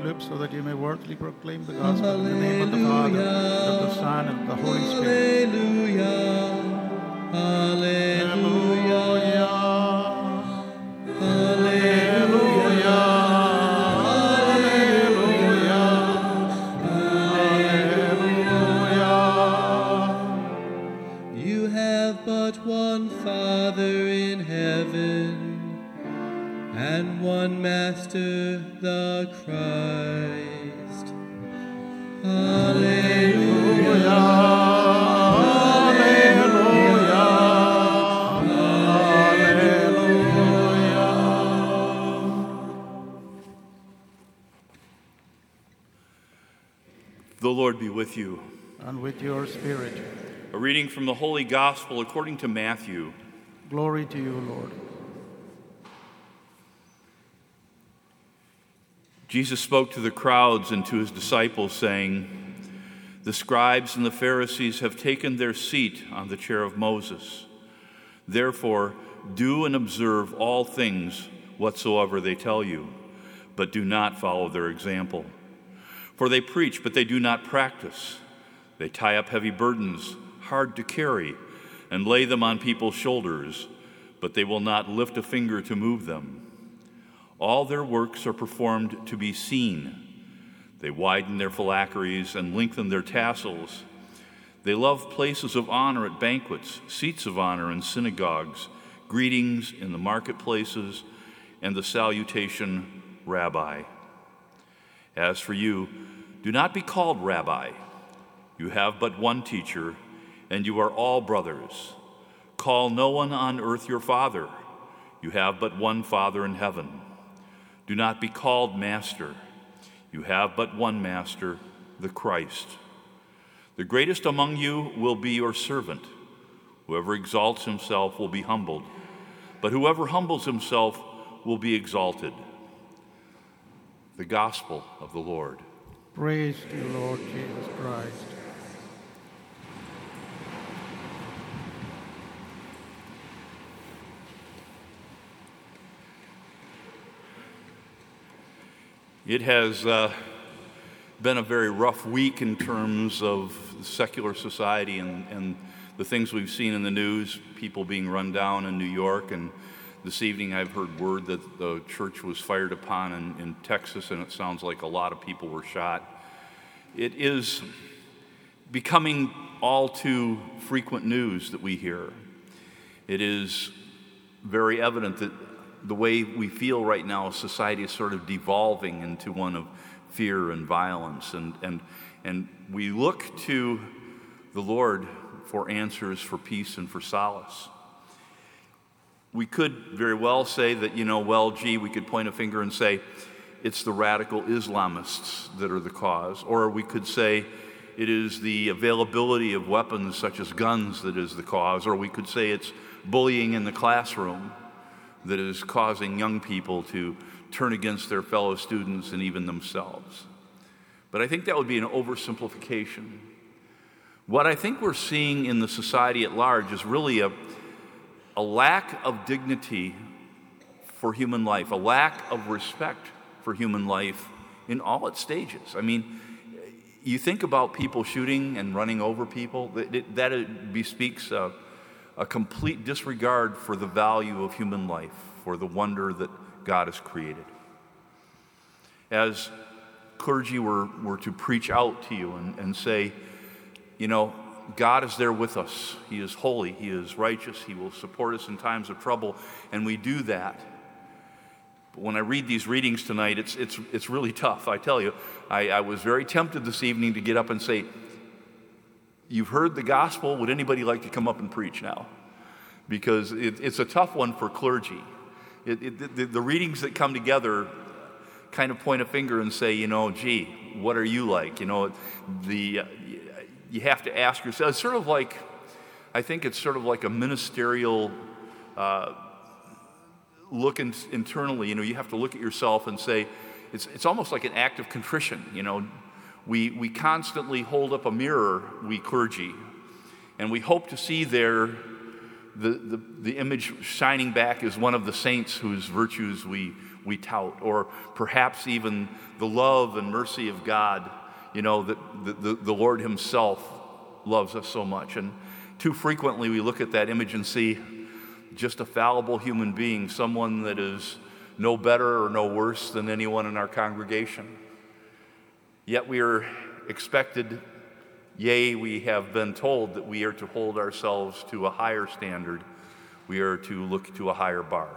lips so that you may worthily proclaim the gospel in the name of the Father, and of the Son, and of the Holy Spirit. Alleluia. Alleluia. Alleluia. You have but one Father in heaven, and one Master, the Christ. Alleluia. Alleluia. Alleluia. The Lord be with you. And with your spirit. A reading from the Holy Gospel according to Matthew. Glory to you, Lord. Jesus spoke to the crowds and to his disciples, saying, "The scribes and the Pharisees have taken their seat on the chair of Moses. Therefore, do and observe all things whatsoever they tell you, but do not follow their example. For they preach, but they do not practice. They tie up heavy burdens, hard to carry, and lay them on people's shoulders, but they will not lift a finger to move them. All their works are performed to be seen. They widen their phylacteries and lengthen their tassels. They love places of honor at banquets, seats of honor in synagogues, greetings in the marketplaces, and the salutation, Rabbi. As for you, do not be called Rabbi. You have but one teacher, and you are all brothers. Call no one on earth your father. You have but one Father in heaven. Do not be called master. You have but one master, the Christ. The greatest among you will be your servant. Whoever exalts himself will be humbled, but whoever humbles himself will be exalted." The Gospel of the Lord. Praise to you, Lord Jesus Christ. It has been a very rough week in terms of secular society and the things we've seen in the news, people being run down in New York. And this evening I've heard word that the church was fired upon in Texas, and it sounds like a lot of people were shot. It is becoming all too frequent news that we hear. It is very evident that the way we feel right now, society is sort of devolving into one of fear and violence, and we look to the Lord for answers, for peace, and for solace. We could very well say that, we could point a finger and say it's the radical Islamists that are the cause, or we could say it is the availability of weapons such as guns that is the cause, or we could say it's bullying in the classroom that is causing young people to turn against their fellow students and even themselves. But I think that would be an oversimplification. What I think we're seeing in the society at large is really a lack of dignity for human life, a lack of respect for human life in all its stages. I mean, you think about people shooting and running over people, that bespeaks a complete disregard for the value of human life, for the wonder that God has created. As clergy were to preach out to you and say, God is there with us. He is holy. He is righteous. He will support us in times of trouble, and we do that. But when I read these readings tonight, it's really tough. I tell you, I was very tempted this evening to get up and say, "You've heard the gospel. Would anybody like to come up and preach now?" Because it's a tough one for clergy. The readings that come together kind of point a finger and say, gee, what are you like? You have to ask yourself. It's sort of like, I think it's sort of like a ministerial look internally. You have to look at yourself and say, it's almost like an act of contrition. We constantly hold up a mirror, we clergy, and we hope to see there the image shining back is one of the saints whose virtues we tout, or perhaps even the love and mercy of God, that the Lord himself loves us so much. And too frequently we look at that image and see just a fallible human being, someone that is no better or no worse than anyone in our congregation. Yet we are expected, yea, we have been told that we are to hold ourselves to a higher standard. We are to look to a higher bar.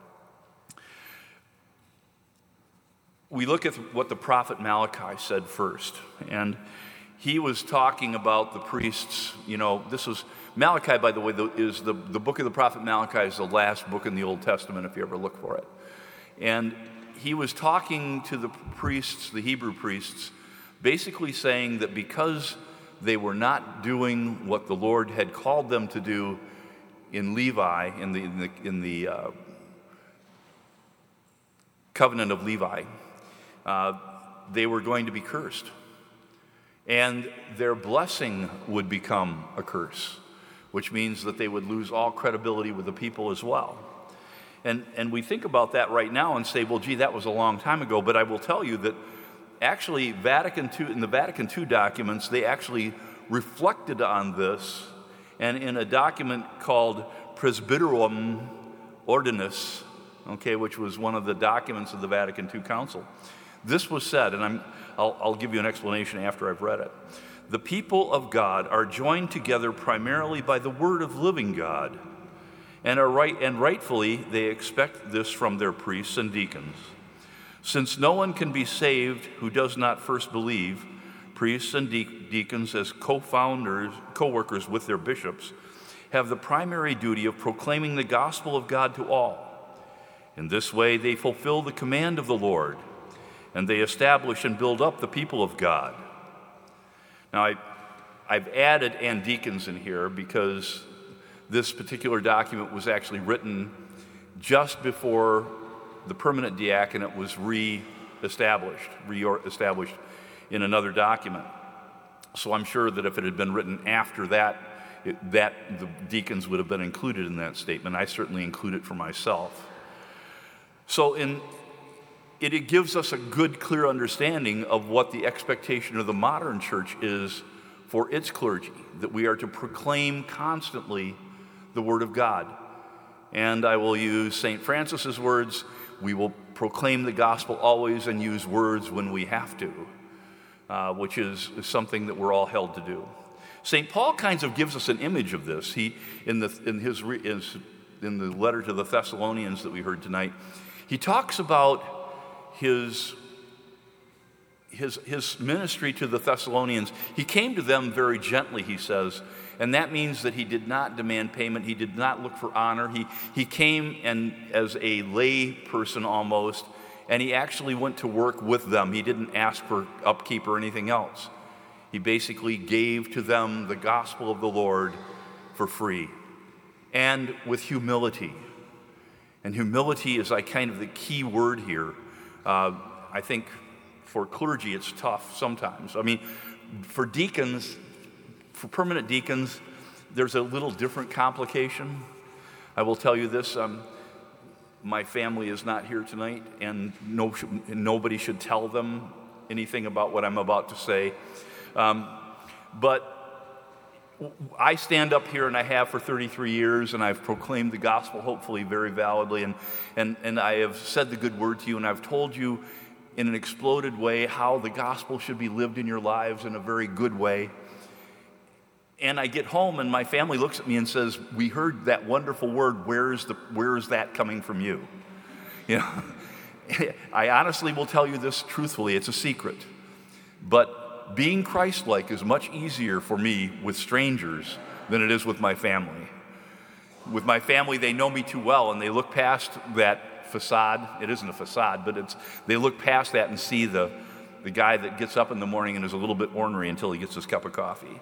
We look at what the prophet Malachi said first, and he was talking about the priests. This was Malachi, by the way, is the book of the prophet Malachi is the last book in the Old Testament, if you ever look for it. And he was talking to the priests, the Hebrew priests, basically saying that because they were not doing what the Lord had called them to do in Levi, in the covenant of Levi, they were going to be cursed. And their blessing would become a curse, which means that they would lose all credibility with the people as well. And we think about that right now and say, well, gee, that was a long time ago. But I will tell you that actually in the Vatican II documents, they actually reflected on this. And in a document called Presbyterorum Ordinis, which was one of the documents of the Vatican II Council, this was said, and I'll give you an explanation after I've read it. The people of God are joined together primarily by the word of living God, and rightfully they expect this from their priests and deacons. Since no one can be saved who does not first believe, priests and deacons, as co-workers with their bishops, have the primary duty of proclaiming the gospel of God to all. In this way, they fulfill the command of the Lord, and they establish and build up the people of God. Now, I've added "and deacons" in here because this particular document was actually written just before the permanent diaconate was reestablished in another document. So I'm sure that if it had been written after that, the deacons would have been included in that statement. I certainly include it for myself. So it gives us a good, clear understanding of what the expectation of the modern church is for its clergy, that we are to proclaim constantly the Word of God. And I will use St. Francis's words, we will proclaim the gospel always and use words when we have to, which is something that we're all held to do. St. Paul kind of gives us an image of this. He, in the letter to the Thessalonians that we heard tonight, he talks about his ministry to the Thessalonians. He came to them very gently, he says, and that means that he did not demand payment. He did not look for honor. He came and as a lay person almost, and he actually went to work with them. He didn't ask for upkeep or anything else. He basically gave to them the gospel of the Lord for free and with humility. And humility is kind of the key word here. I think for clergy it's tough sometimes. I mean, for deacons, for permanent deacons, there's a little different complication. I will tell you this, my family is not here tonight, and nobody should tell them anything about what I'm about to say. But I stand up here, and I have for 33 years, and I've proclaimed the gospel, hopefully very validly, and I have said the good word to you, and I've told you in an exploded way how the gospel should be lived in your lives in a very good way. And I get home, and my family looks at me and says, "We heard that wonderful word. Where is that coming from you?" I honestly will tell you this truthfully. It's a secret, but being Christ-like is much easier for me with strangers than it is with my family. With my family, they know me too well, and they look past that facade. It isn't a facade, but they look past that and see the guy that gets up in the morning and is a little bit ornery until he gets his cup of coffee.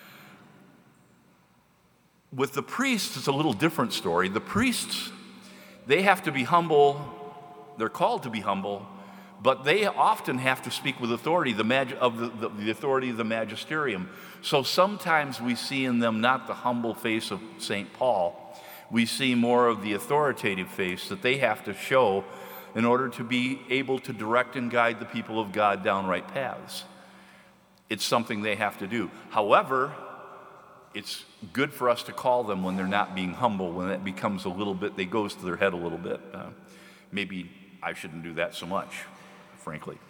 With the priests, it's a little different story. The priests, they have to be humble. They're called to be humble, but they often have to speak with authority, the authority of the magisterium. So sometimes we see in them not the humble face of St. Paul. We see more of the authoritative face that they have to show in order to be able to direct and guide the people of God down right paths. It's something they have to do. However, it's good for us to call them when they're not being humble, when it becomes a little bit, they goes to their head a little bit. Maybe I shouldn't do that so much, frankly.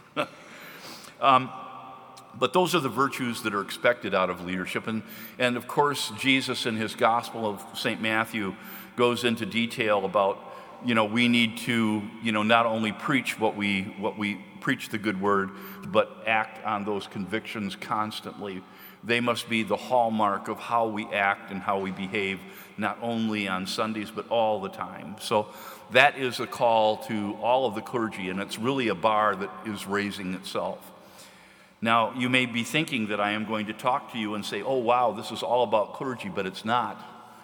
But those are the virtues that are expected out of leadership. And of course, Jesus in his Gospel of St. Matthew goes into detail about, we need to, not only preach what we preach the good word, but act on those convictions constantly. They must be the hallmark of how we act and how we behave, not only on Sundays, but all the time. So that is a call to all of the clergy, and it's really a bar that is raising itself. Now, you may be thinking that I am going to talk to you and say, oh, wow, this is all about clergy, but it's not.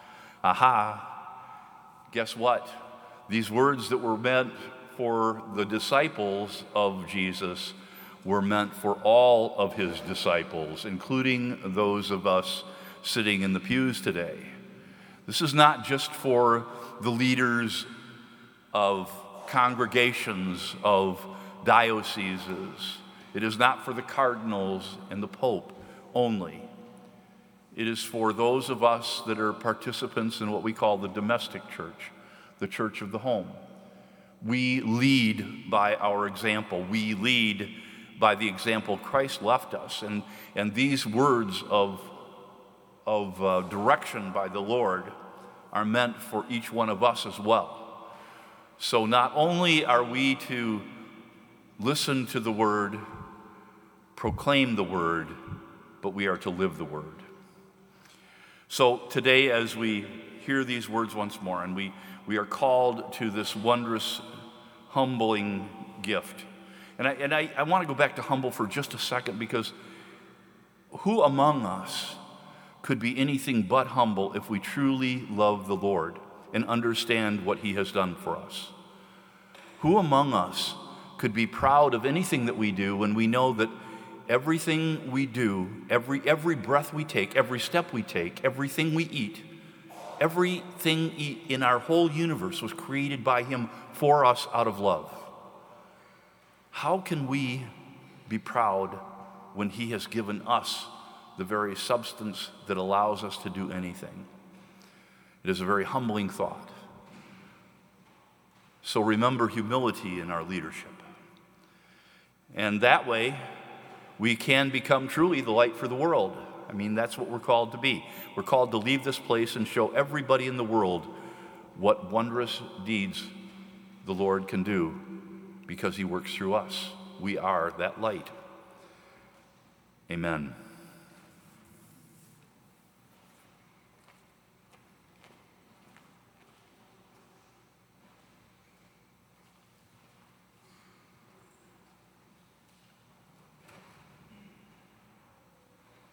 Aha. Guess what? These words that were meant for the disciples of Jesus were meant for all of his disciples, including those of us sitting in the pews today. This is not just for the leaders of congregations, of dioceses. It is not for the cardinals and the Pope only. It is for those of us that are participants in what we call the domestic church, the church of the home. We lead by our example. We lead by the example Christ left us. And these words of direction by the Lord are meant for each one of us as well. So not only are we to listen to the word, proclaim the word, but we are to live the word. So today, as we hear these words once more, and we are called to this wondrous, humbling gift. And I want to go back to humble for just a second, because who among us could be anything but humble if we truly love the Lord and understand what he has done for us? Who among us could be proud of anything that we do when we know that everything we do, every breath we take, every step we take, everything we eat, everything in our whole universe was created by him for us out of love? How can we be proud when he has given us the very substance that allows us to do anything? It is a very humbling thought. So remember humility in our leadership. And that way, we can become truly the light for the world. I mean, that's what we're called to be. We're called to leave this place and show everybody in the world what wondrous deeds the Lord can do because he works through us. We are that light. Amen.